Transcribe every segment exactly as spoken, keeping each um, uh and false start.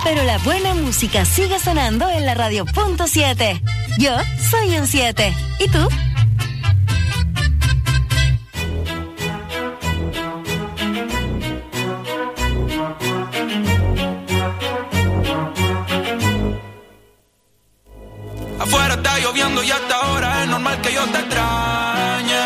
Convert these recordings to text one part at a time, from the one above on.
pero la buena música sigue sonando en la radio punto siete. Yo soy un siete. ¿Y tú? Afuera está lloviendo y hasta ahora es normal que yo te extrañe.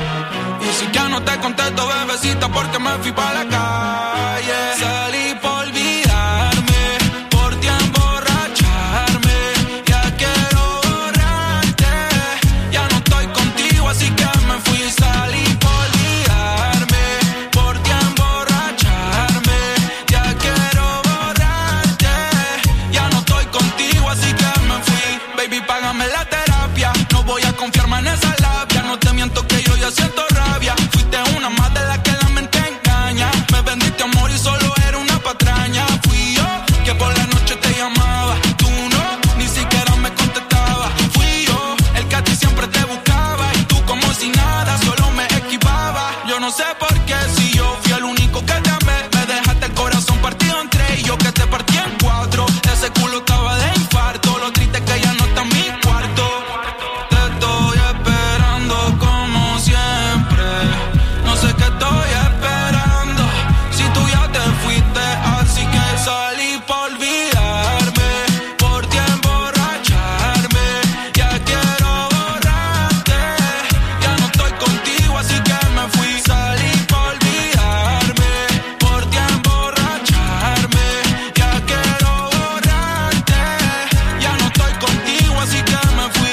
Y si ya no te contesto, bebecita, porque me fui pa' la calle. Salí por olvidarme, por ti emborracharme. Ya quiero borrarte, ya no estoy contigo, así que me fui. Salí por olvidarme, por ti emborracharme. Ya quiero borrarte, ya no estoy contigo, así que me fui. Baby, págame la terapia, no voy a confiarme en esa labia. No te miento que yo ya siento rabia. Fuiste una más de la que la mente engaña. Me vendiste amor y solo era una patraña. Fui yo que por la noche te llamaba, tú no, ni siquiera me contestabas. Fui yo el que a ti siempre te buscaba y tú como si nada, solo me esquivaba. Yo no sé por qué, si yo fui el único que te amé, me dejaste el corazón partido en tres y yo que te partí en cuatro. Ese culo estaba de infarto, lo triste es que ya no está en mi cuarto. Te estoy esperando como siempre, no sé qué estoy esperando, si tú ya te fuiste, así que salí por olvidarme, por ti emborracharme. Ya quiero borrarte, ya no estoy contigo, así que me fui. Salí por olvidarme, por ti emborracharme. Ya quiero borrarte, ya no estoy contigo, así que me fui.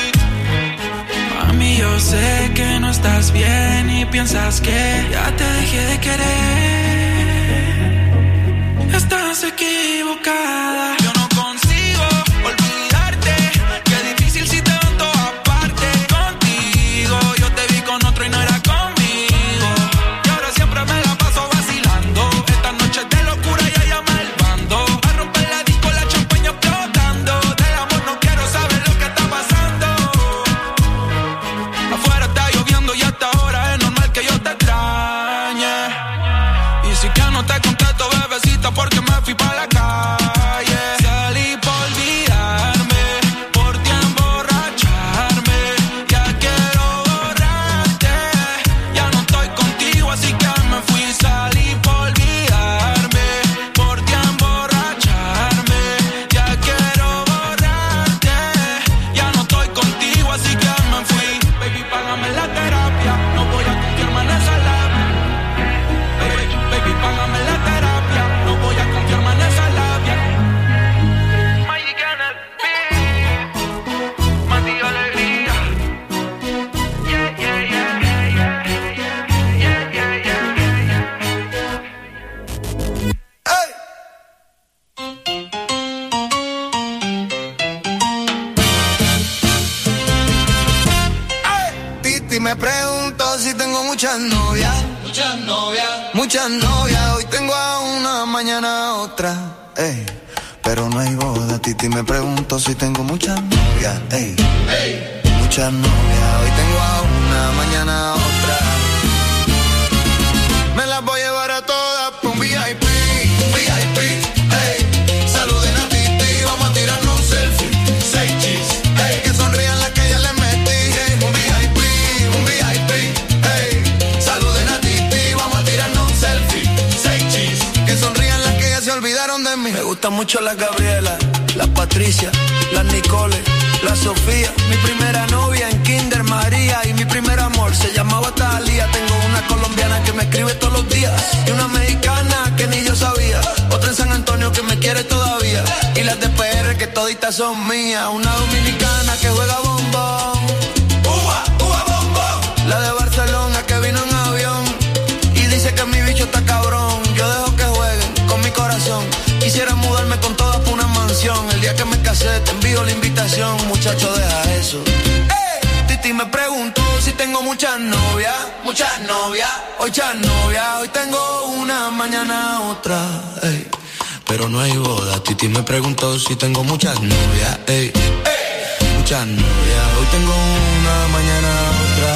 Mami, yo sé que no estás bien y piensas que ya te dejé de querer. Estás equivocada. Yo no consigo olvidarte. Qué difícil si te veo en todas partes. Contigo yo te vi con otro y no era conmigo. Y ahora siempre me la paso vacilando. Esta noche de locura ya llama el bando. A romper la disco, la champaña explotando. Del amor no quiero saber lo que está pasando. Afuera está lloviendo y hasta ahora es normal que yo te extrañe. Y si ya no te contesto, bebecita, porque me fui pa' la calle. Salí por olvidarme, por ti emborracharme. Ya quiero borrarte, ya no estoy contigo, así que me fui. Salí por olvidarme, por ti emborracharme. Ya quiero borrarte, ya no estoy contigo, así que me fui. Baby, págame la terapia, no voy a confiarme en esa labia. Baby, baby, págame la terapia, no voy a confiarme en esa labia. Magic en el beat, Mati Alegría. Yeah, yeah, yeah, yeah, yeah, yeah, yeah, yeah, yeah. Hey. Titi me pregunto si tengo muchas novias. Muchas novias. Muchas novias. Hoy tengo a una, mañana a otra. Ey. Pero no hay boda. Titi me pregunto si tengo muchas novias. Ey. Ey. Muchas novias. Hoy tengo a una, mañana a otra. Me las voy a llevar a todas por un V I P. V I P. Ey. Saluden a Titi. Vamos a tirarnos un selfie. Seis cheese. Ey. Que sonrían las que ya les metí. Ey. Un V I P. Un V I P. Ey. Saluden a Titi. Vamos a tirarnos un selfie. Seis cheese. Que sonrían las que ya se olvidaron de mí. Me gusta mucho la Gabriela, la Patricia, la Nicole, la Sofía. Mi primera novia en Kinder María. Y mi primer amor se llamaba Talía. Tengo una colombiana que me escribe todos los días. Y una mexicana que ni yo sabía. Otra en San Antonio que me quiere todavía. Y las de P R que toditas son mías. Una dominicana que juega bombón. Uva, uva, bombón. La de Barcelona que vino en avión. Y dice que mi bicho está cabrón. Yo dejo que jueguen con mi corazón. Quisiera mudarme con todas por una mansión. El día que me casé te envío la invitación. Muchacho, deja eso. ¡Ey! Titi me preguntó si tengo muchas novias. Muchas novias. Hoy muchas novias. Hoy tengo una, mañana otra. Ey. Pero no hay boda. Titi me preguntó si tengo muchas novias. Ey. Ey. Muchas novias. Hoy tengo una, mañana otra.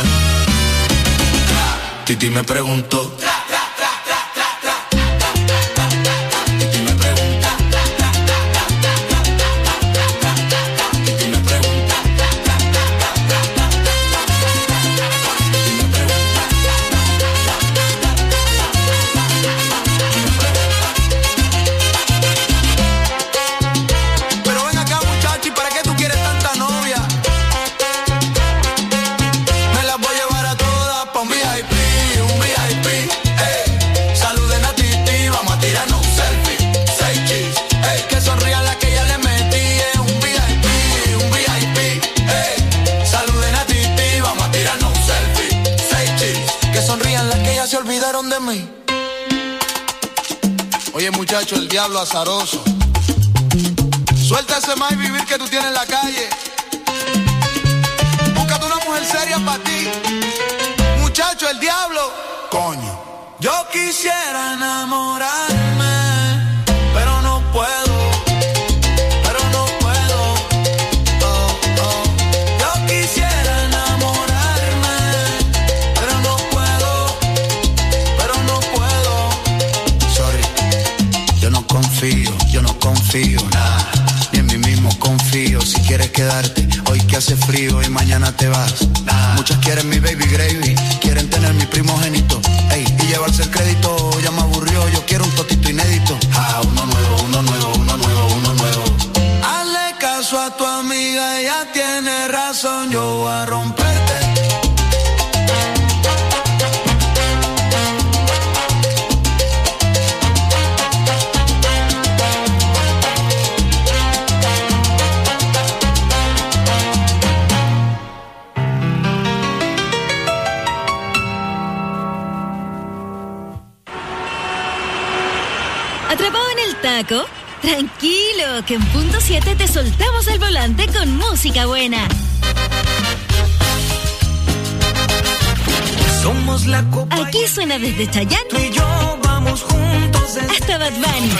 Titi me preguntó. Titi me pregunta. muchacho, el diablo azaroso. Suelta ese más vivir que tú tienes en la calle. Búscate una mujer seria para ti. Muchacho, el diablo. Coño. Yo quisiera enamorarme, pero no puedo. Pero no puedo. Oh, oh. Yo quisiera enamorarme, pero no puedo. Pero no puedo. Sorry. Yo no confío, yo no confío nada. Ni en mí mismo confío. Si quieres quedarte, hoy que hace frío y mañana te vas. Nah. Muchas quieren mi baby gravy, quieren tener mi primogénito, ey, y llevarse el crédito. Ya me aburrió, yo quiero un totito inédito. Ah, uno nuevo, uno nuevo, uno nuevo, uno nuevo. Hazle caso a tu amiga, ella tiene razón. Yo voy a romperte. ¿Atrapado en el taco? Tranquilo, que en punto siete te soltamos el volante con música buena. Somos la copa. Aquí suena desde Chayanne Tú y yo vamos juntos hasta Bad Bunny,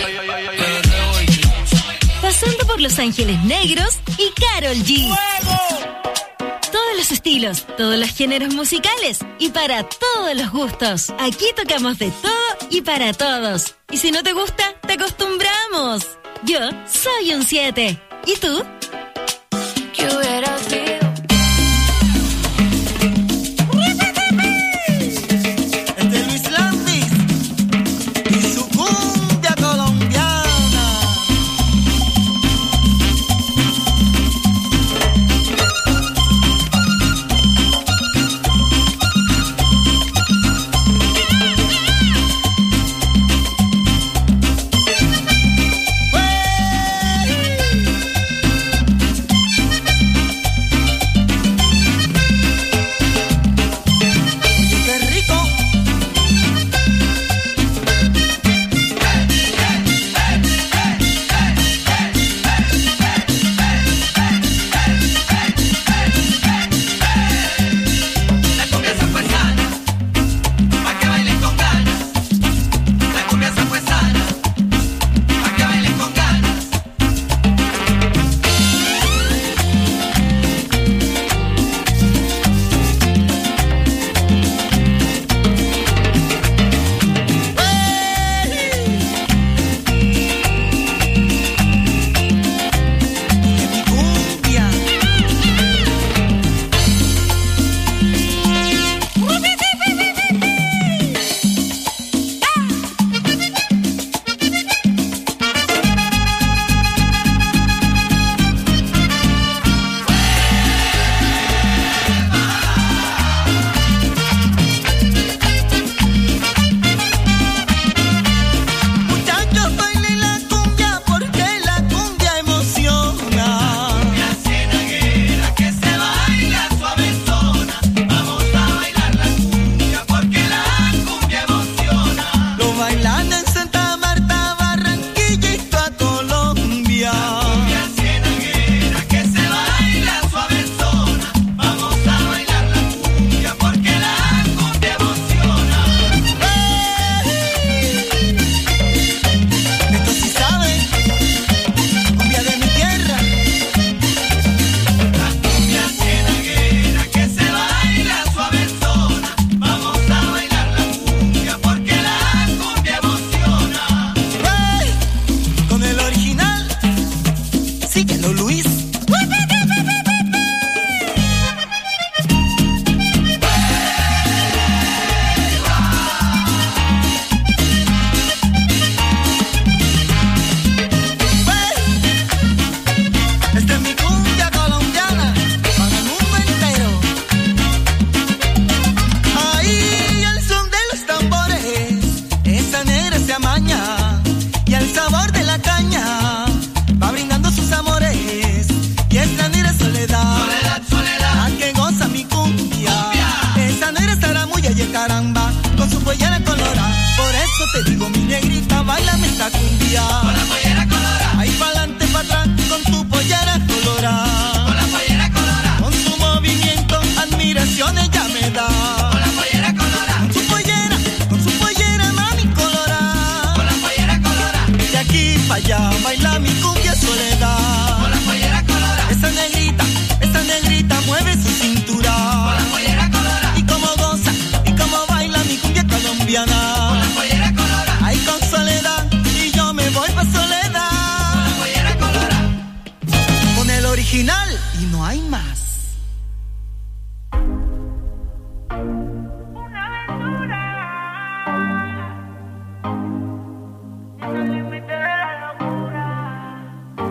pasando por Los Ángeles Negros y Karol G. Todos los estilos, todos los géneros musicales y para todos los gustos. Aquí tocamos de todo y para todos. Y si no te gusta, te acostumbramos. Yo soy un siete. ¿Y tú? ¿Qué hubiera sido? Este Luis Landis y su cumbia colombiana.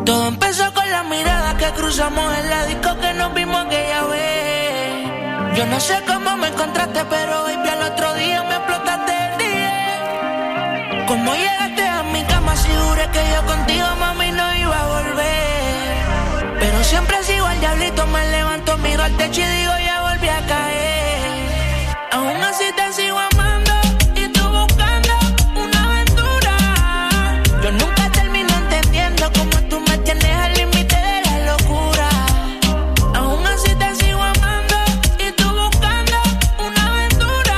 Todo empezó con la mirada que cruzamos en la disco que nos vimos aquella vez. Yo no sé cómo me encontraste, pero baby al otro día me explotaste el día. Cómo llegaste a mi cama, si juré que yo contigo, mami, no iba a volver. Pero siempre sigo al diablito, me levanto, miro al techo y digo ya volví a caer. Aún así te sigo amando y tú buscando una aventura. Yo nunca termino entendiendo cómo tú me tienes al límite de la locura. Aún así te sigo amando y tú buscando una aventura.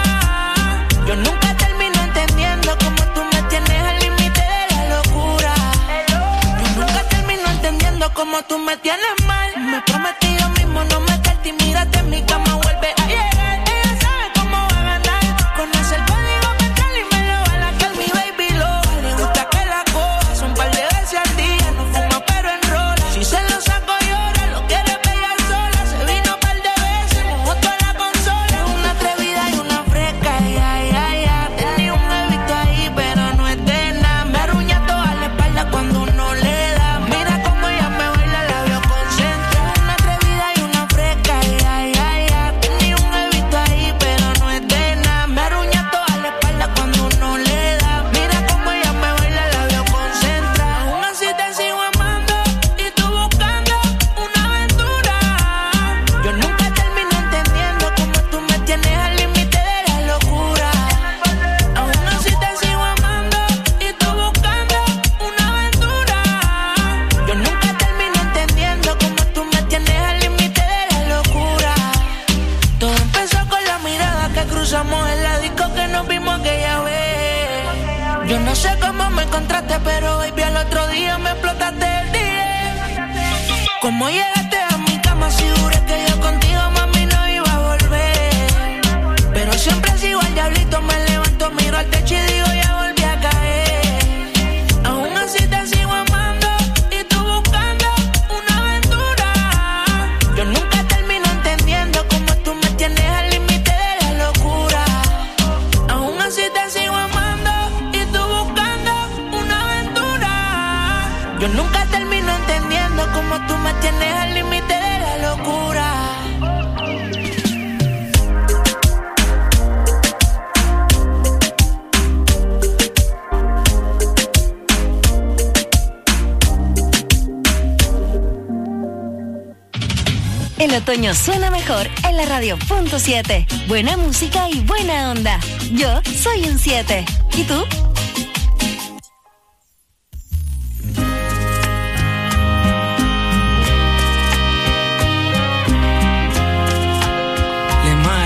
Yo nunca termino entendiendo cómo tú me tienes al límite de la locura. Yo nunca termino entendiendo cómo tú me tienes mal. Me prometí yo mismo no meterte y mírate en mi cama, vuelve a llegar. Ella sabe cómo va a ganar. Conoce el código mental y me lo va a lacar. Mi baby lo le gusta que la coja. Son un par de veces al día, no fuma pero enrola. Si se lo saco llora, lo quiere pegar sola. Se vino un par de veces, mojó toda la consola. Es una atrevida y una fresca, ya, ya, ya. Tenía un bebito ahí pero no es de nada. Me arruña toda la espalda cuando uno le da. Mira cómo ella me baila, la veo concentrada. Una atrevida y una fresca, ya, ya, ya. Tenía un bebito ahí pero no es de nada. Me arruña toda la espalda cuando uno le da. Mira cómo ella me baila, la veo concentrada. Aún así te sigo amando y tú buscando una aventura. Yo nunca termino entendiendo cómo tú me tienes al límite de la locura. Aún así te sigo amando y tú buscando una aventura. Yo nunca termino entendiendo cómo tú me tienes al límite de la locura. Todo empezó con la mirada que cruzamos en la disco que nos vimos aquella vez. Yo no sé cómo me encontraste, pero baby al otro día me explotaste el día. Cómo llegaste a mi cama, si juré que yo contigo, mami, no iba a volver. Pero siempre sigo al diablito, me levanto, miro al techo y digo ya volví a caer. Aún así te sigo amando y tú buscando una aventura. Yo nunca termino entendiendo cómo tú me tienes al límite de la locura. Aún así te sigo amando y tú buscando una aventura. Yo nunca termino entendiendo cómo tú me tienes al límite de la locura. El otoño suena mejor en la radio punto siete. Buena música y buena onda. Yo soy un siete. ¿Y tú? Lemar,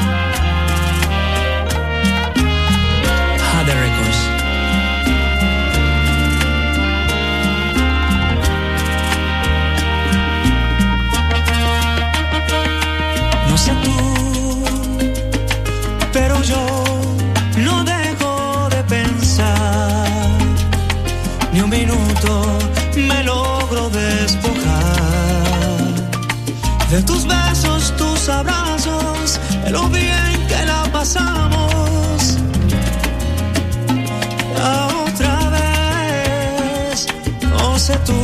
Jade Records. No sé tú, pero yo no dejo de pensar. Ni un minuto me logro despojar de tus besos, tus abrazos, de lo bien que la pasamos. Otra vez, no sé tú,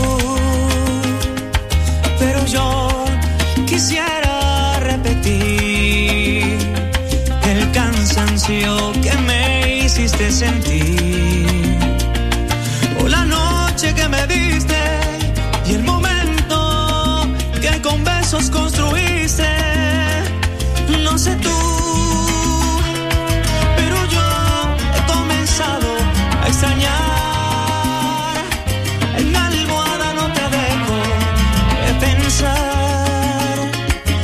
pero yo quisiera repetir el cansancio que me hiciste sentir, o la noche que me diste y el momento que con besos construiste. No sé tú, pero yo he comenzado a extrañar. En mi almohada no te dejo de pensar.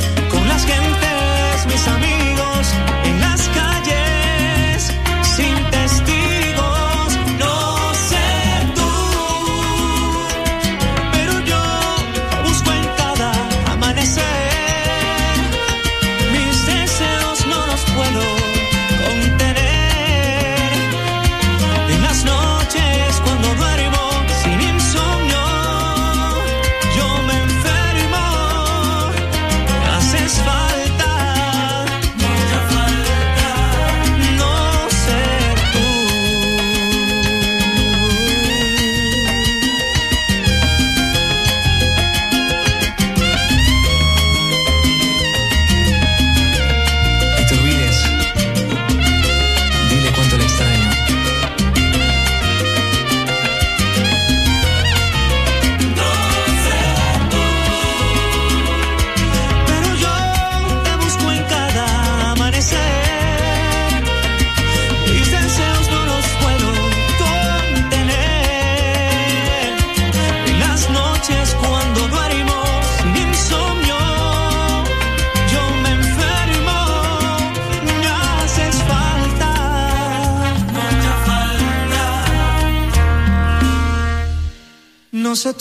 No sé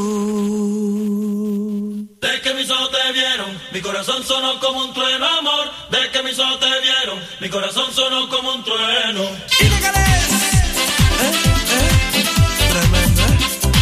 tú. De que mis ojos te vieron, mi corazón sonó como un trueno, amor. De que mis ojos te vieron, mi corazón sonó como un trueno. ¡Ilegales! ¿Eh? ¿Eh? Tremendo, ¿eh?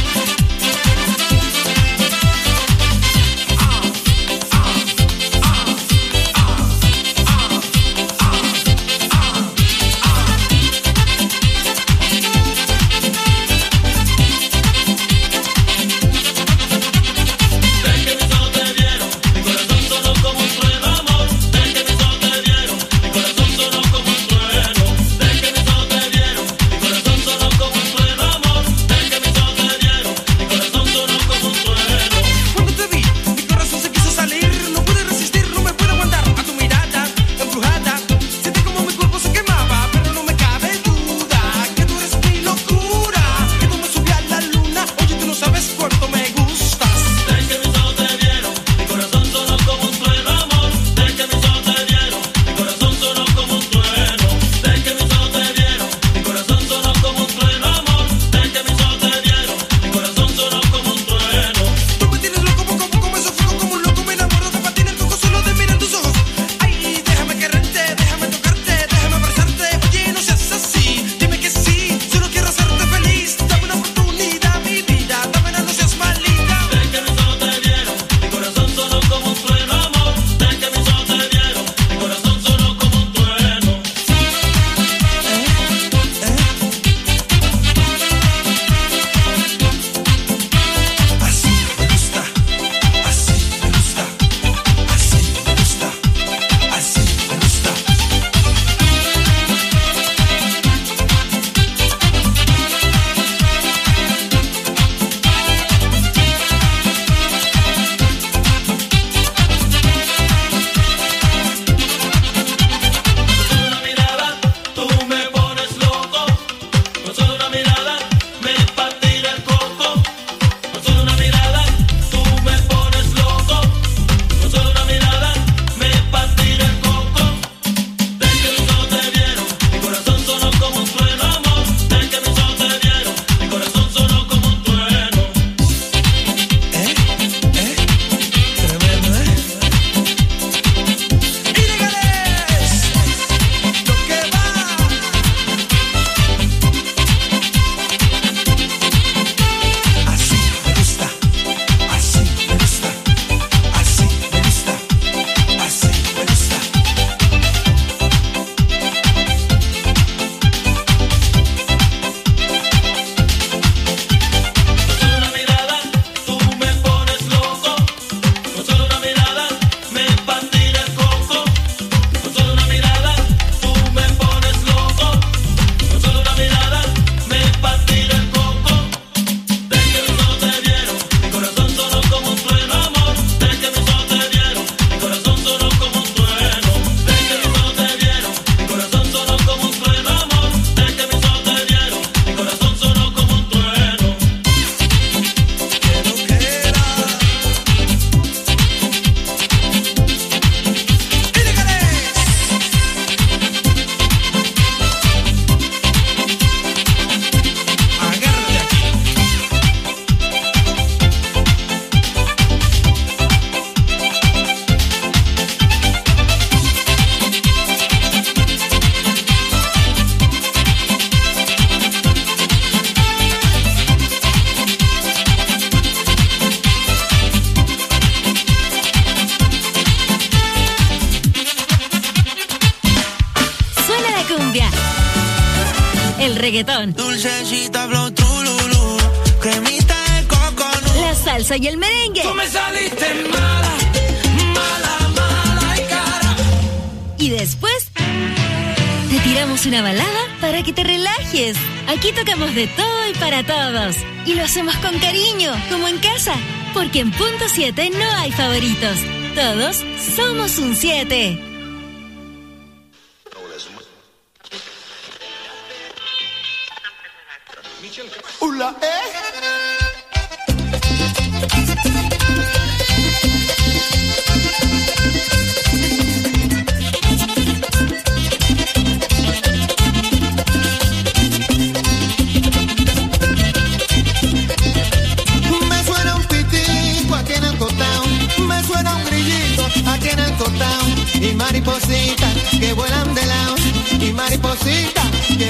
reggaetón, dulcecita, flow, trululú, cremita de coco, no. La salsa y el merengue. Tú me saliste mala, mala, mala y cara. Y después te tiramos una balada para que te relajes. Aquí tocamos de todo y para todos. Y lo hacemos con cariño, como en casa. Porque en Punto siete no hay favoritos. Todos somos un siete. Hola, eh.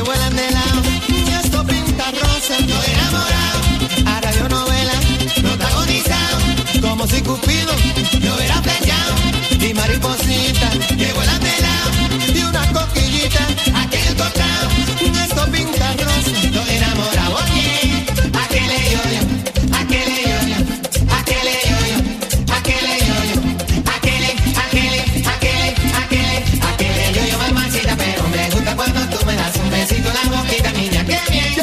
que vuelan de lado. Esto pinta rosa, estoy enamorado. A radionovela, protagonizado. Como si Cupido me hubiera flechado. Y maripositas que vuelan de lado. Y una coquillita aquí en el costado. Esto pinta rosa, estoy enamorado. Oye, ¿a qué le yo-yo? ¿A qué le yo-yo? ¿A qué le yo-yo? ¿A qué le yo-yo? ¿A qué le, a qué le, a qué le, a qué le, a qué le yo-yo, mamacita? Pero me gusta cuando tú me das un besito en la boquita, niña, qué bien.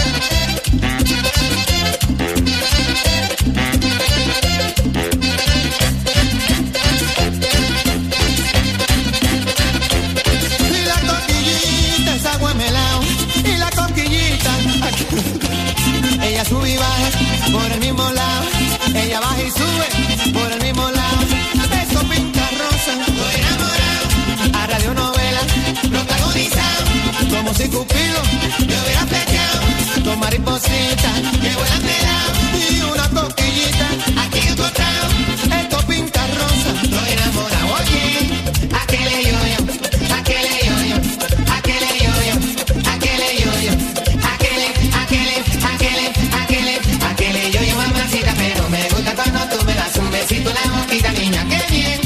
Y la coquillita es agua melao. Y la coquillita ella sube y baja por el mismo lado. Ella baja y sube por el mismo lado. Eso pinta rosa, estoy enamorado. A radionovela, protagonizado. Como si Cupido me hubiera flechado. Con maripositas que vuelan de lado. Y una coquillita aquí encontrado. Esto pinta rosa, estoy enamorado. Oye, ¿a qué le yo-yo? ¿A qué le yo-yo? ¿A qué le yo-yo? ¿A qué le yo-yo? ¿A qué le, a qué le, a qué le, a qué le, a qué le yo-yo, mamacita? Pero me gusta cuando tú me das un besito en la boquita, niña, qué bien.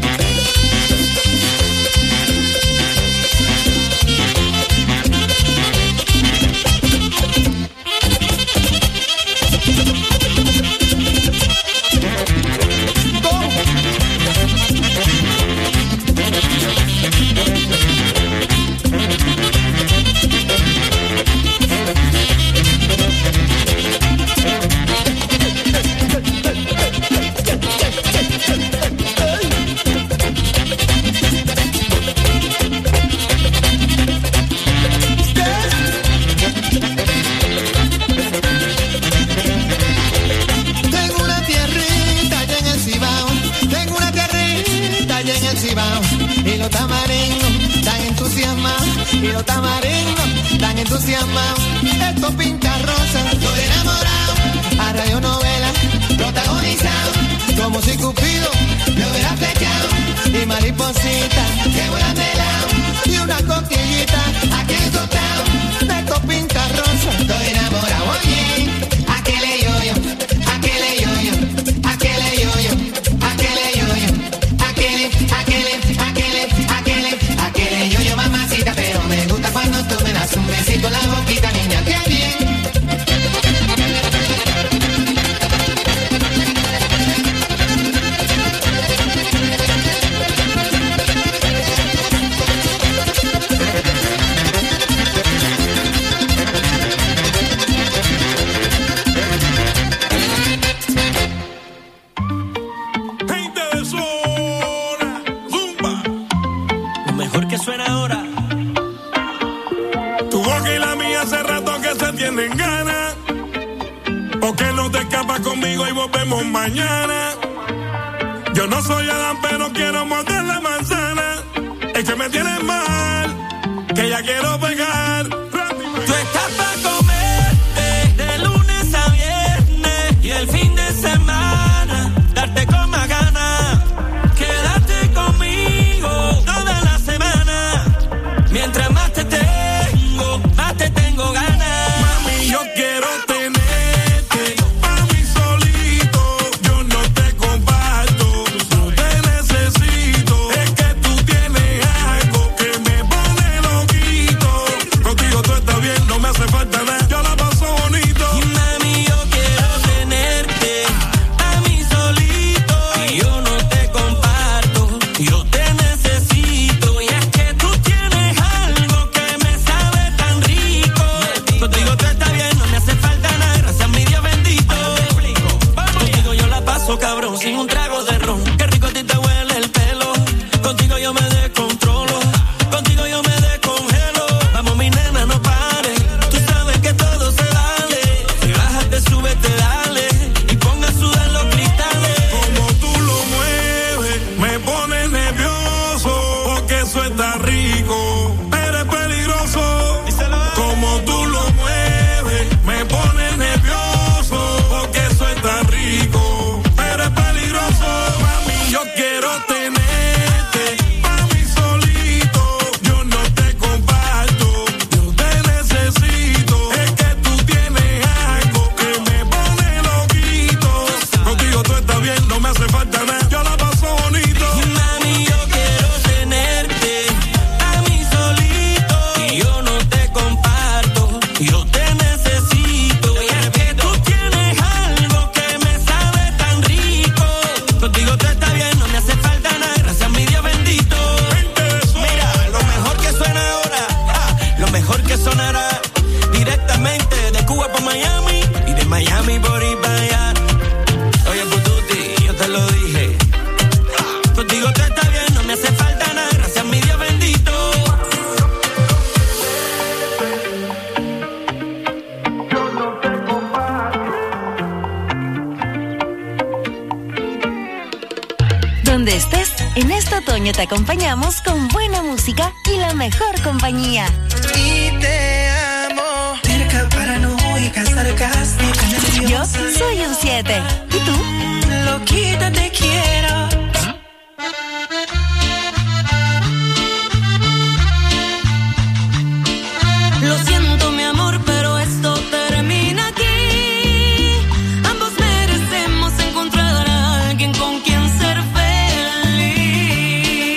Tengo una tierrita allá en el Cibao. Tengo una tierrita allá en el Cibao. Y los tamaringos tan entusiasmados. Y los tamaringos tan entusiasmados. Esto pinta rosa, estoy enamorado. A radionovela, protagonizado. Como si Cupido me hubiera flechado. Y maripositas que vuelan de lado. Y una coquillita aquí en el costado. Esto pinta rosa, estoy enamorado. Oye, ¿a qué le yo-yo? ¿A qué le yo-yo? ¿A qué le yo-yo? ¿A qué le yo-yo? ¿A qué le, a qué le, a qué le, a qué le, a qué le yo-yo, mamacita? Pero me gusta cuando tú me das un besito en la boquita, niña, qué bien. Gente de zona, zumba. Lo mejor que suena ahora. Tu boca y la mía hace rato que se tienen ganas. ¿Por qué no te escapas conmigo y volvemos mañana? Yo no soy Adán, pero quiero morder la manzana. Es que me tienes mal, que ya quiero pegar. Tú estás para comerte de lunes a viernes y el fin de semana darte con más ganas. Quédate conmigo toda la semana. Mientras más te tengo, más te tengo ganas. Mami, yo quiero tenerte pa' mí solito. Yo no te comparto, no te necesito. Es que tú tienes algo que me pone loquito. Contigo todo está bien, no me hace falta Donde estés, en este otoño te acompañamos con buena música y la mejor compañía. Y te amo. Cerca, paranoica, sarcástica, nerviosa. Yo soy un siete. ¿Y tú? Loquita, te quiero. Lo siento, mi amor, pero esto termina aquí. Ambos merecemos encontrar a alguien con quien ser feliz.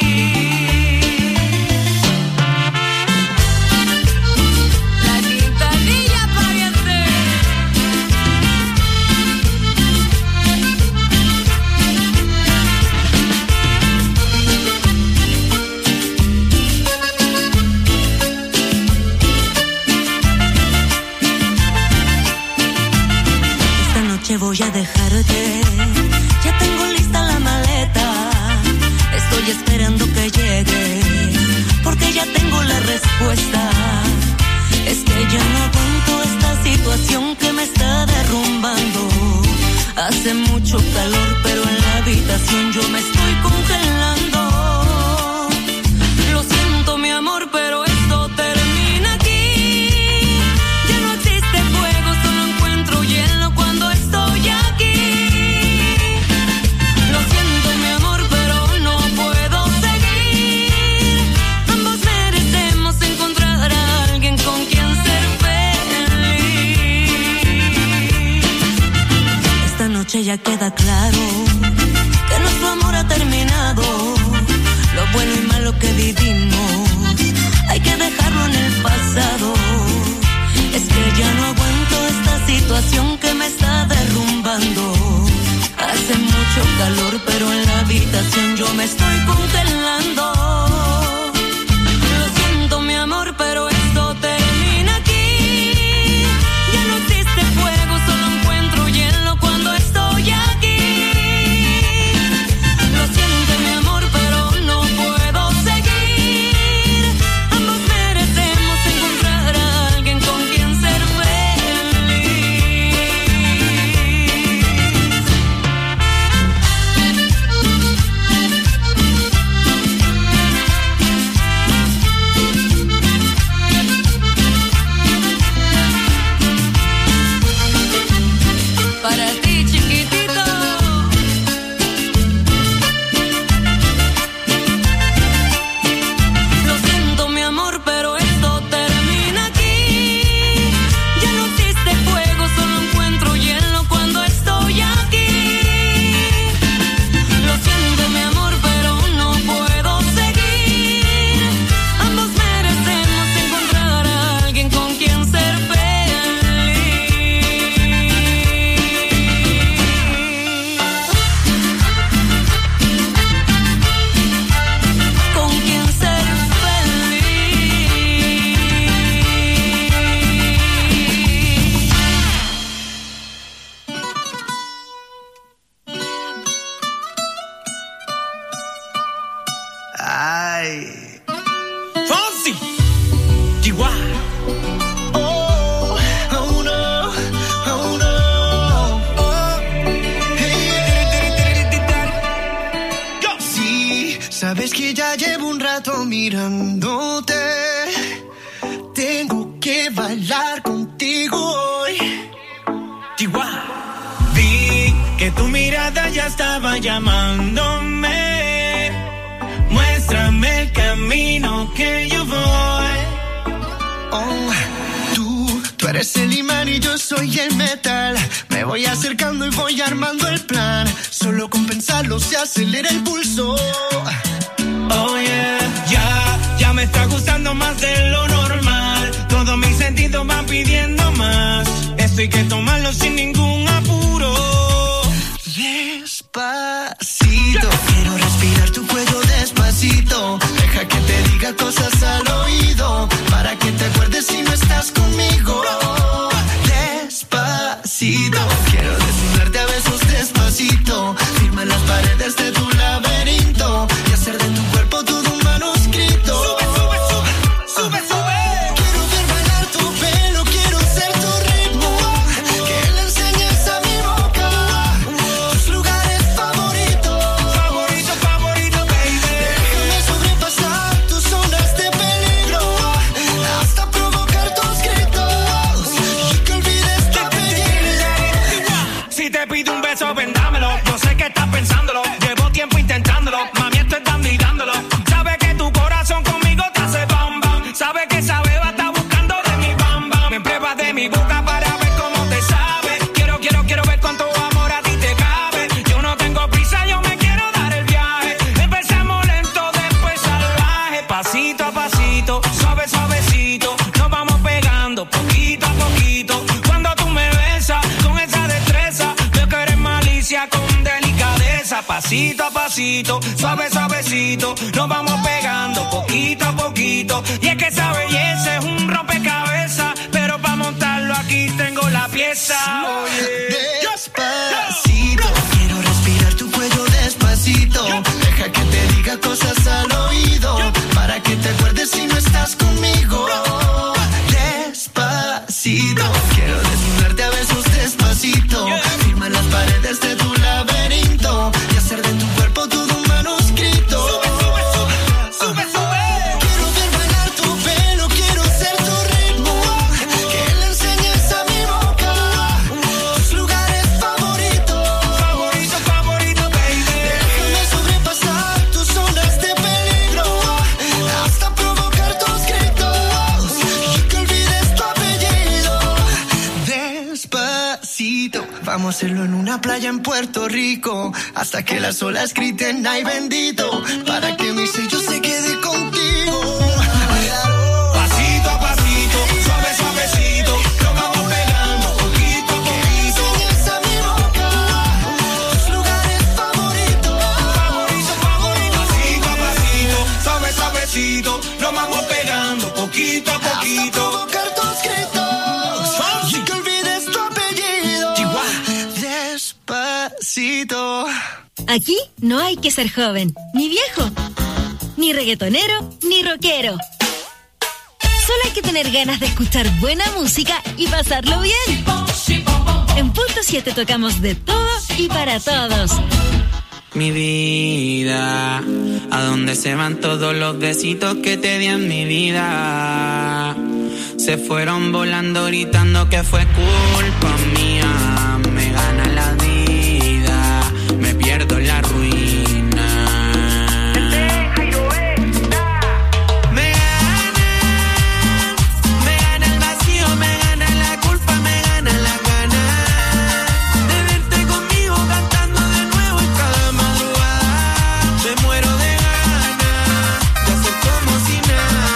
La quintanilla parece. Voy a dejarte, ya tengo lista la maleta, estoy esperando que llegues, porque ya tengo la respuesta. Es que ya no aguanto esta situación que me está derrumbando. Hace mucho calor, pero en la habitación yo me estoy congelando. Lo siento, mi amor, pero esto termina aquí. Ya no existe fuego, solo encuentro hielo cuando estoy aquí. Lo siento, mi amor, pero no puedo seguir. Ambos merecemos encontrar a alguien con quien ser feliz. Esta noche ya queda claro que nuestro amor ha terminado. Lo bueno y malo que vivimos hay que dejarlo en el pasado. Es que ya no aguanto esta situación que me está derrumbando. Hace mucho calor, pero en la habitación yo me estoy congelando. Lo siento, mi amor, pero esto termina aquí. Ya no existe fuego, solo encuentro hielo cuando estoy aquí. Lo siento, mi amor, pero no puedo seguir. Ambos merecemos encontrar a alguien con quien ser feliz. Para ti, chiquitito. Lo siento, mi amor, pero esto termina aquí. Ya no existe fuego, solo encuentro hielo cuando estoy aquí. Lo siento, mi amor, pero no puedo seguir. Ambos merecemos encontrar a alguien con quien ser feliz. Con quien ser feliz. Ay. Fonsi, Chihuahua. Oh, oh no, oh no. Oh. Hey. Sí, sabes que ya llevo un rato mirándote. Tengo que bailar contigo hoy. Chihuahua. Vi que tu mirada ya estaba llamándome. Muéstrame el camino que yo voy. Oh, tú, tú eres el imán y yo soy el metal. Me voy acercando y voy armando el plan. Solo con pensarlo se acelera el pulso. Oh yeah, ya, ya me está gustando más de lo normal. Todos mis sentidos van pidiendo más. Esto hay que tomarlo sin ningún apuro. Despacito, quiero respirar tu cuello despacito. Deja que te diga cosas al oído, para que te acuerdes si no estás conmigo. Despacito, quiero desnudarte a besos despacito. Firma las paredes de tu laberinto y hacer de tu cuerpo todo un manuscrito. Sube, sube, sube, sube, sube. Quiero ver bailar tu pelo, quiero ser tu ritmo. Que le enseñes a mi boca tus lugares favoritos. Favorito, favorito. te pide un beso, ven dámelo. Yo sé que estás pensándolo, llevo tiempo intentándolo. Mami, esto es dando y dándolo. Sabes que tu corazón conmigo te hace bam bam. Sabes que esa beba está buscando de mi bam bam. Me pruebas de mi boca para ver cómo te sabe. Quiero, quiero, quiero ver cuánto amor a ti te cabe. Yo no tengo prisa, yo me quiero dar el viaje. Empezamos lento, después salvaje. Pasito a pasito, suave, suavecito. Nos vamos pegando poquito a poquito. Cuando tú me besas con esa destreza, veo que eres malicia con delicadeza. Pasito a pasito, suave, suavecito. Nos vamos pegando poquito a poquito. Y es que esa belleza es un rompecabezas, pero para montarlo aquí tengo la pieza. Oye, despacito, quiero respirar tu cuello despacito. Deja que te diga cosas al oído, para que te acuerdes si no estás conmigo. Despacito, quiero desnudarte a besos despacito. Firma las paredes de tu laberinto y hacer de tu cuerpo todo un manuscrito. Sube, sube, sube, sube, sube. Quiero ver bailar tu pelo, quiero ser tu ritmo. Que le enseñes a mi boca tus lugares favoritos. favorito, favorito, baby. Déjame sobrepasar tus zonas de peligro, hasta provocar tus gritos y que olvides tu apellido. Despacito, vamos a hacerlo en una playa en Puerto Rico, hasta que las olas griten ay bendito, para que mi sello se quede contigo. Pasito a pasito, suave, suavecito. Nos vamos pegando poquito a poquito. Enseñas a mi boca tus lugares favoritos. Favorito, favorito. Pasito a pasito, suave, suavecito. Nos vamos pegando poquito a Hasta poquito. provocar tus gritos y que olvides tu apellido. Despacito. Aquí no hay que ser joven, ni viejo, ni reggaetonero, ni rockero. Solo hay que tener ganas de escuchar buena música y pasarlo bien. En Punto siete tocamos de todo y para todos. Mi vida, ¿a dónde se van todos los besitos que te di en mi vida? Se fueron volando gritando que fue culpa mía. Me gana la vida, me pierdo en la ruina. Me gana, me gana el vacío, me gana la culpa, me gana la gana de verte conmigo cantando de nuevo en cada madrugada. Me muero de ganas de hacer como si nada.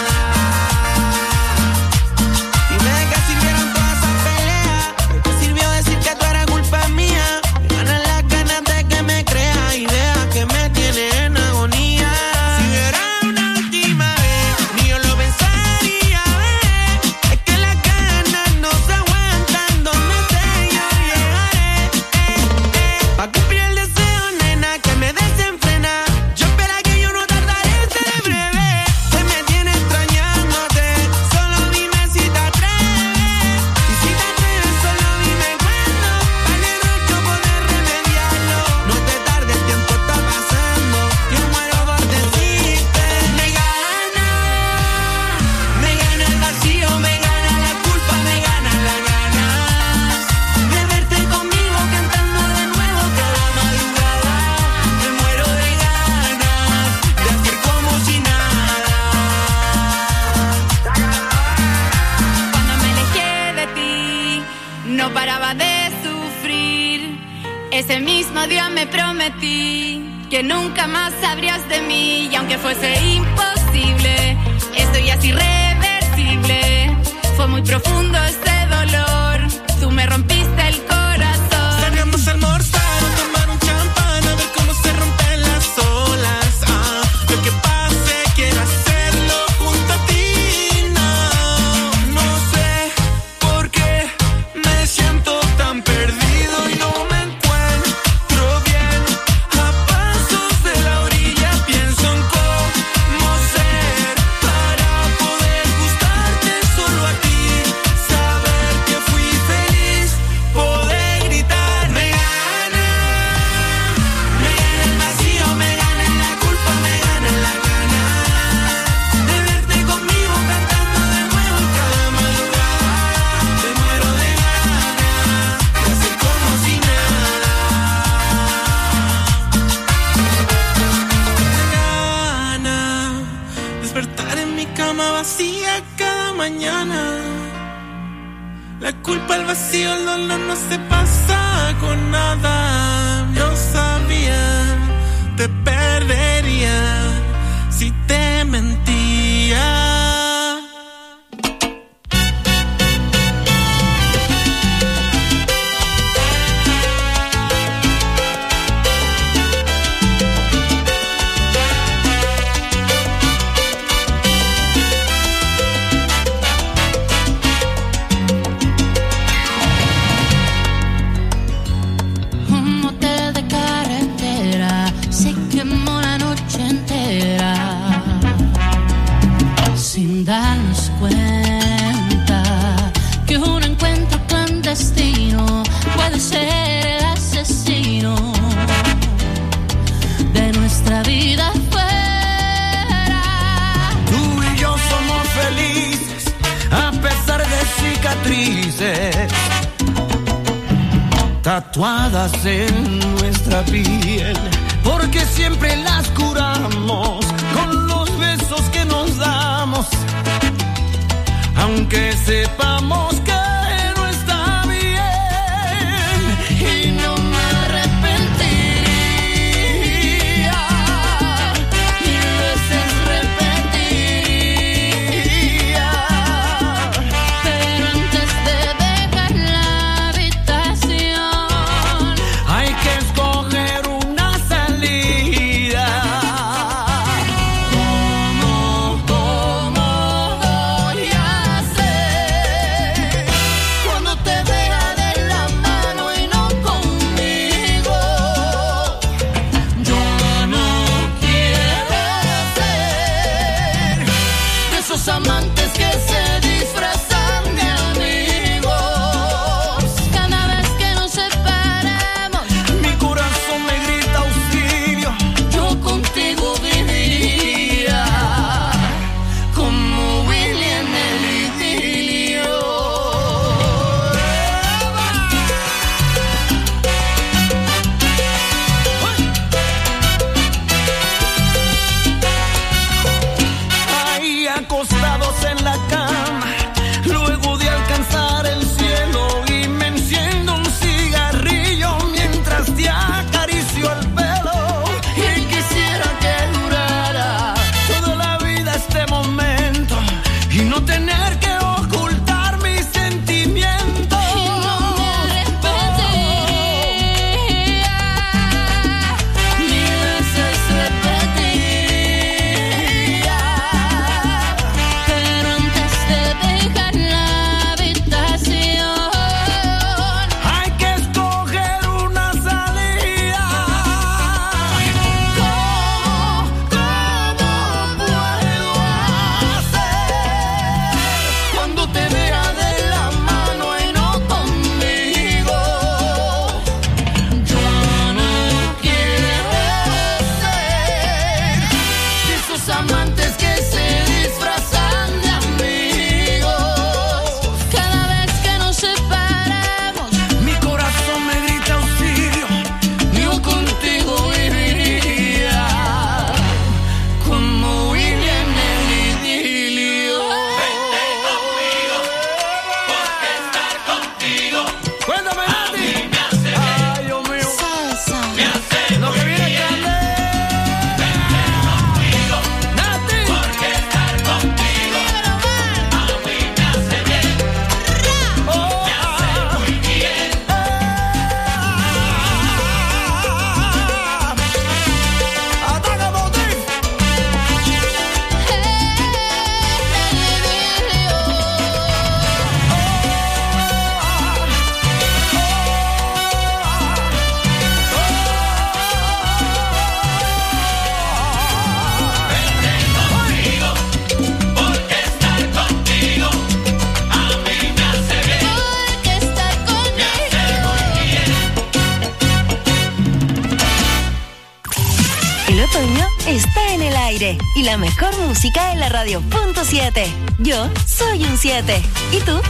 Dime de qué sirvieron todas esas peleas, de qué sirvió decir que tú eras culpa mía. Me ganan las ganas de que me creas y deja que me tiene en agonía. Si hubiera una última vez, ni yo lo pensaría, ver. Es que las ganas no se aguantan, donde esté yo llegaré. Eh, eh. Pa' cumplir el deseo, nena, que me desenfrena. Yo espera que yo no tardaré en ser breve. Se me tiene extrañándote, solo dime si te atreves. Y si te atreves, solo dime cuándo, para que no yo poder remediarlo. No te tardes, el tiempo está pasando, yo muero por decirte. Me gana, me gana el vacío, me gana la culpa, me gana las ganas de verte conmigo cantando de nuevo cada madrugada. Me muero de ganas de hacer como si nada. Cuando me alejé de ti, no paraba de sufrir. Ese mismo día me prometí que nunca más sabrías de mí. Y aunque fuese imposible, esto ya es irreversible. Fue muy profundo ese dolor, tú me rompiste el corazón. Salgamos a almorzar o tomar un champán, a ver cómo se rompen las olas. Ah, lo que pase, quiero hacerlo junto a ti. No, no sé por qué me siento tan perdido y no me encuentro bien. A pasos de la orilla pienso en cómo ser para poder gustarte solo a ti. Saber que fui feliz mañana. La culpa, el vacío, el dolor no se pasa con nada. Yo sabía, te perdería si te mentía. Sin darnos cuenta que un encuentro clandestino puede ser el asesino de nuestra vida fuera. Tú y yo somos felices a pesar de cicatrices tatuadas en nuestra piel, porque siempre las curamos con los besos que nos damos, aunque sepamos que no está bien, y no me arrepentiría, mil veces repetiría, Pero antes de dejar la habitación hay que escoger una salida. ¿Cómo, cómo voy a hacer cuando te vea de la mano y no conmigo? Yo no quiero ser de esos amantes que se disfrazan de amigos. cada vez que nos separamos. Mi corazón me grita auxilio, Yo contigo viviría como Willy en el idilio. Ahí acostados en la cama, luego de alcanzar el cielo, y me enciendo un cigarrillo mientras te acaricio el pelo. Y quisiera que durara toda la vida este momento y no tener que ocultar mis sentimientos. y no me arrepentiría, Mil veces repetiría. pero antes de dejar la habitación Hay que escoger una salida. ¿Cómo, cómo puedo hacer cuando te vea de la mano y no conmigo? Yo no quiero ser de esos amantes que se disfrazan de amigos. cada vez que nos separamos. Mi corazón me grita auxilio, yo contigo viviría como Willy en el idilio. Vente conmigo, porque estar contigo. Cuéntame, Nati. Ay, Dios mío. Salsa. Lo que viene grande. Vente conmigo, Nati. Porque estar contigo a mí me hace bien. Oh, me hace muy bien. Ataca, Motif. Porque estar contigo a mí me hace bien. Porque estar conmigo. El otoño está en el aire y la mejor música en la radio punto siete. Yo soy un siete. ¿Y tú?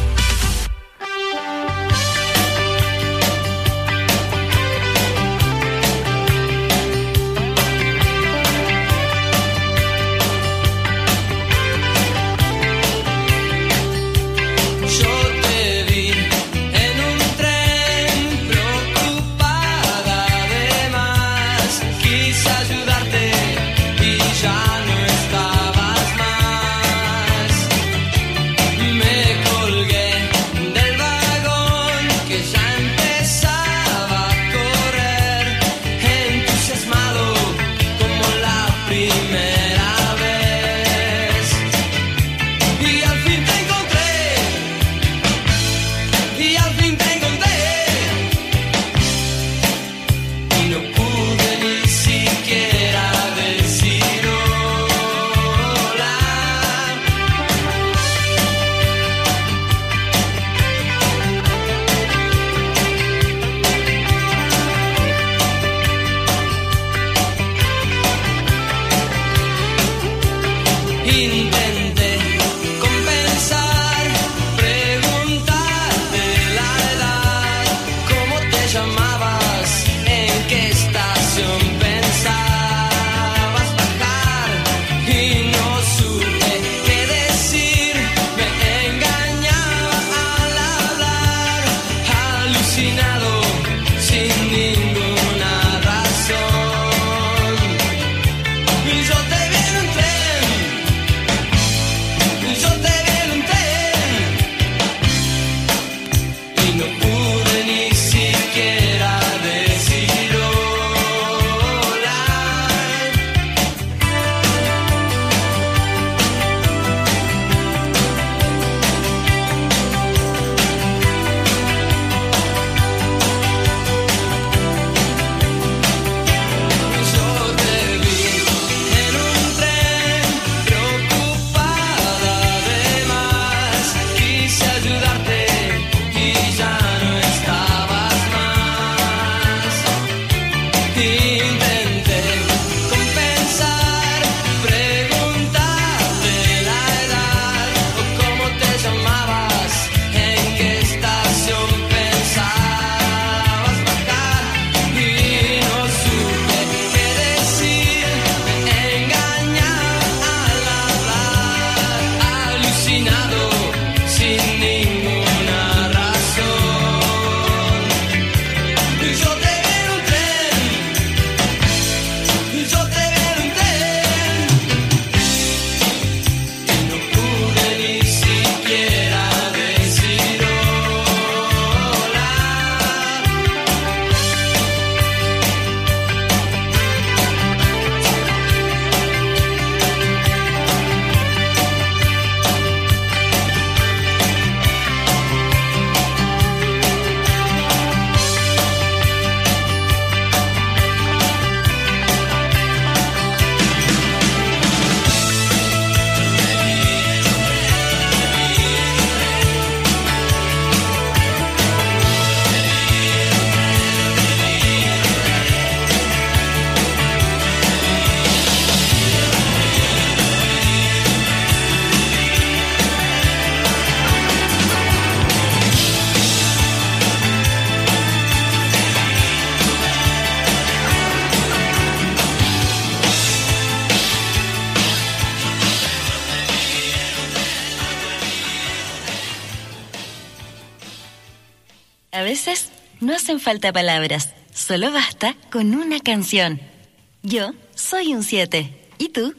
veces no hacen falta palabras, solo basta con una canción. Yo soy un siete. ¿Y tú?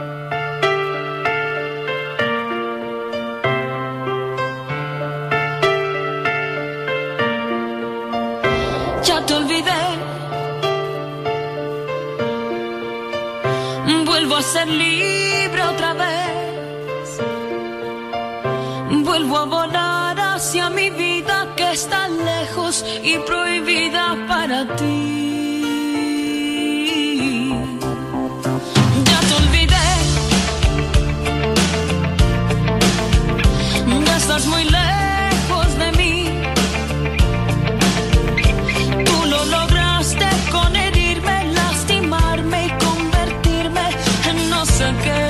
Ya te olvidé. Vuelvo a ser libre otra vez. Vuelvo a volar hacia mi vida que está lejos y prohibida para ti. Ya te olvidé. Ya estás muy lejos de mí. Tú lo lograste con herirme, lastimarme y convertirme en no sé qué.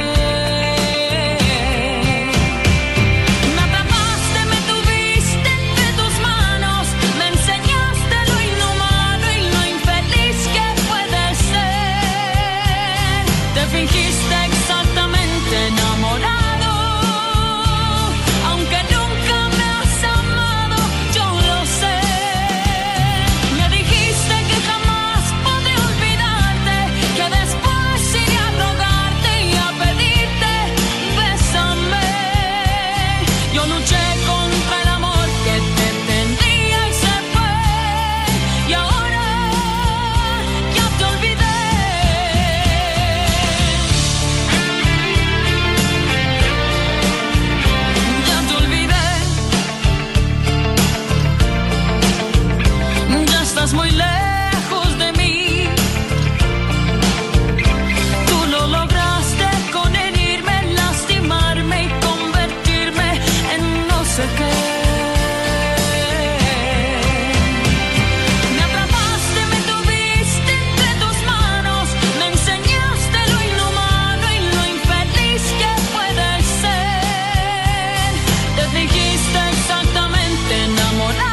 Muy lejos de mí. Tú lo lograste con herirme, lastimarme y convertirme en no sé qué. Me atrapaste, me tuviste entre tus manos, me enseñaste lo inhumano y lo infeliz que puede ser. Te dijiste exactamente enamorado.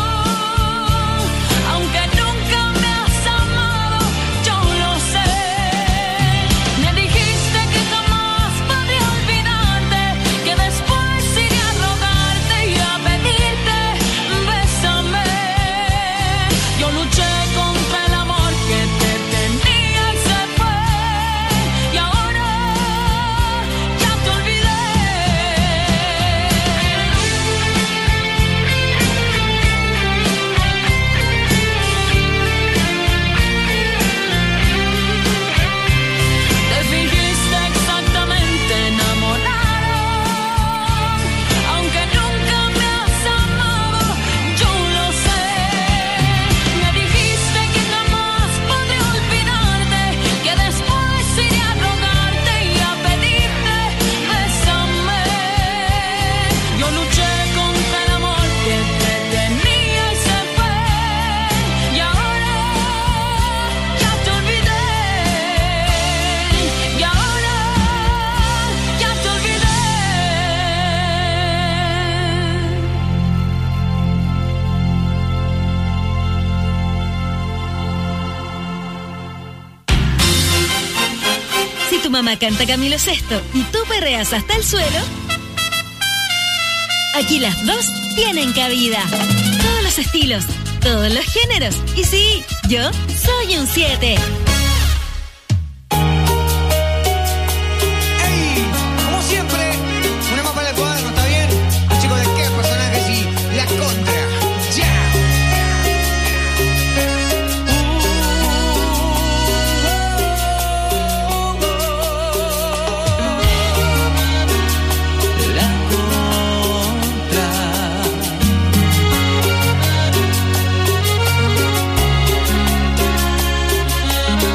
Mamá canta Camilo Sesto y tú perreas hasta el suelo, aquí las dos tienen cabida. Todos los estilos, todos los géneros. Y sí, yo soy un siete. ¡Ey! Como siempre, una más para el cuaderno, ¿está bien? Los chicos de qué personajes y la contra. ¡Ya! La contra.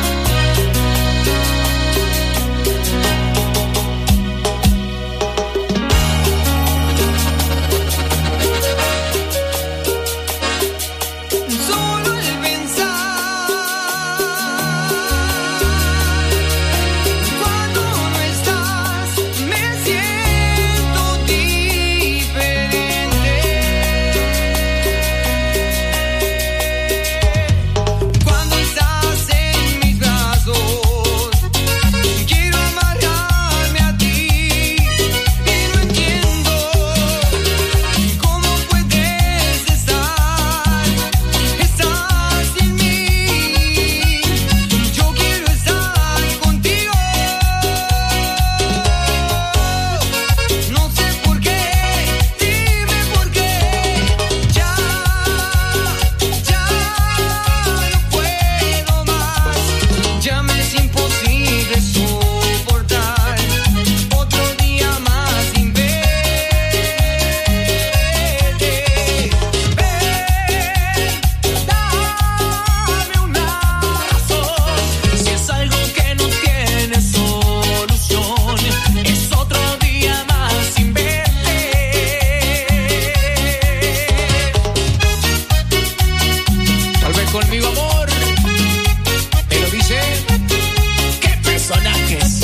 personajes.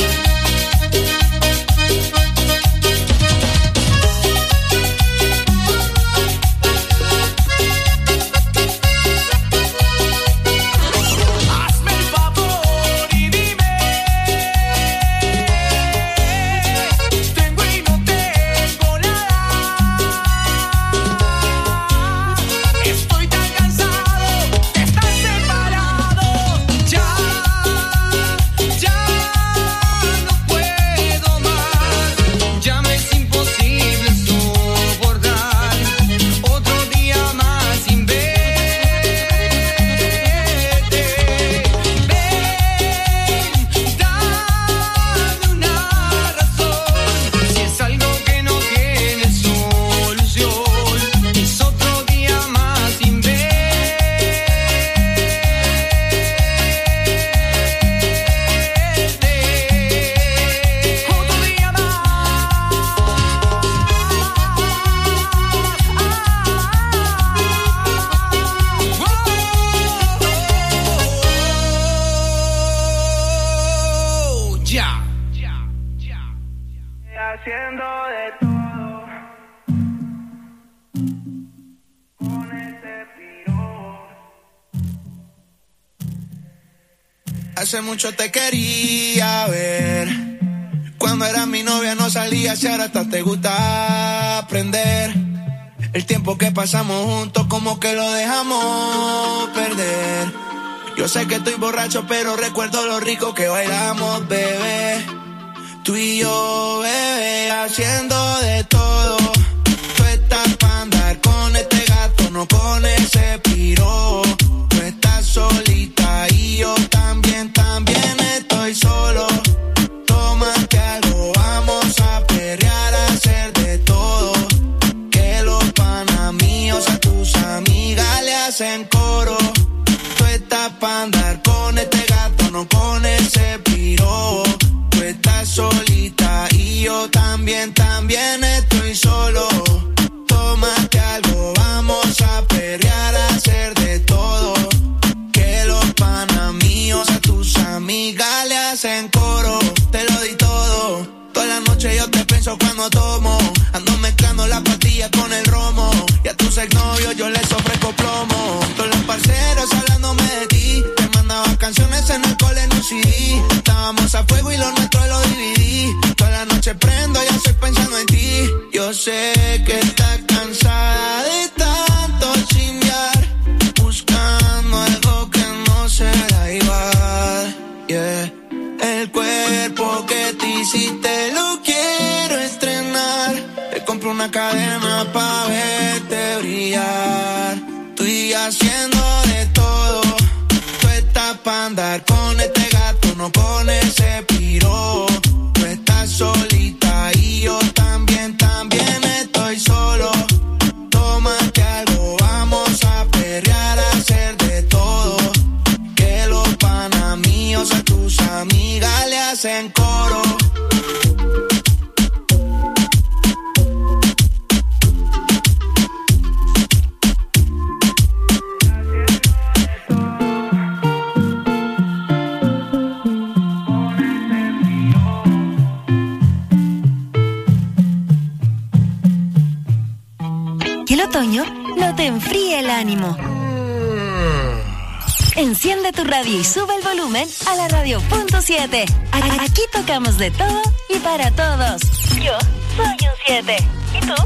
Hace mucho te quería ver. Cuando eras mi novia no salías y ahora hasta te gusta aprender. El tiempo que pasamos juntos como que lo dejamos perder. Yo sé que estoy borracho pero recuerdo lo rico que bailamos, bebé. Tú y yo, bebé, haciendo de todo. Tú estás pa' andar con este gato, no con ese piro. Tú estás solita y yo también, también estoy solo. Tómate algo, vamos a perrear, a hacer de todo. Que los panas míos a tus amigas le hacen coro. Tú estás pa' andar con este gato, no con ese piro. Tú estás solita y yo también, también estoy solo. Tómate algo, vamos a perrear, a hacer de todo. Que los panas míos a tus amigas le hacen coro. Te lo di todo, toda la noche yo te pienso cuando tomo. Ando mezclando la pastilla con el romo. Y a tus exnovios yo les ofrezco plomo. Todos los parceros hablándome de ti. Te mandaba canciones en el cole en un C D. Estábamos a fuego y lo nuestro lo dividí. Toda la noche prendo y estoy pensando en ti. Yo sé que estás cansada de tanto chingar, buscando algo que no será igual. Yeah. El cuerpo que te hiciste lo quiero estrenar. Te compro una cadena pa' verte brillar. Estoy haciendo de todo. Tú estás pa' andar con este gato, no con ese piro. Tú estás solita y yo también, también estoy solo. Tómate algo, vamos a perrear, a hacer de todo. Que los panas míos a tus amigas le hacen coro. Que el otoño no te enfríe el ánimo. Enciende tu radio y sube el volumen a la radio punto siete. Aquí tocamos de todo y para todos. Yo soy un siete. ¿Y tú?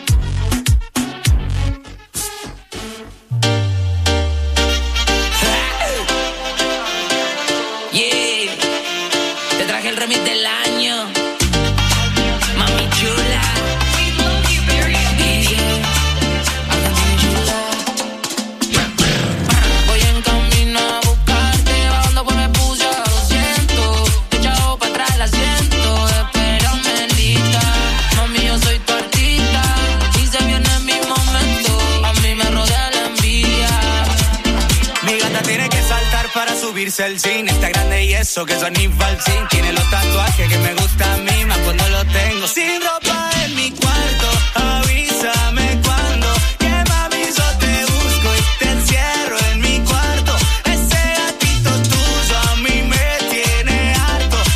Yeah, te traje el remix del año. Mami chula. Subirse al cine, está grande y eso que son ni falsín. Tiene los tatuajes que me gustan a mí, más cuando lo tengo sin ropa en mi cuarto. Avísame cuando, que mami yo te busco y te encierro en mi cuarto. Ese gatito tuyo a mí me tiene harto.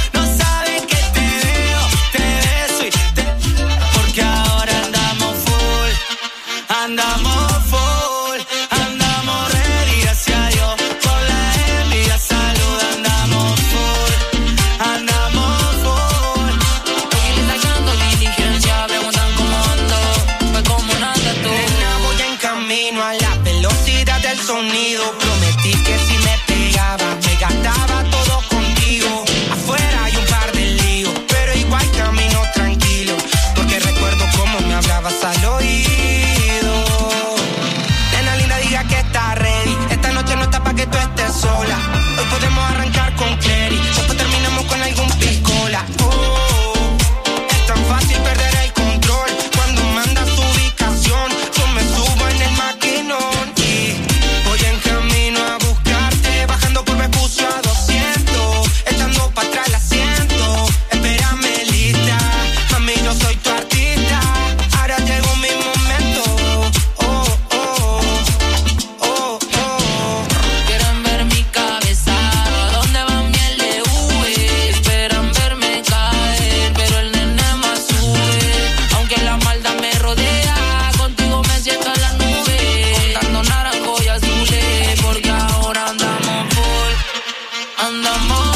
andamos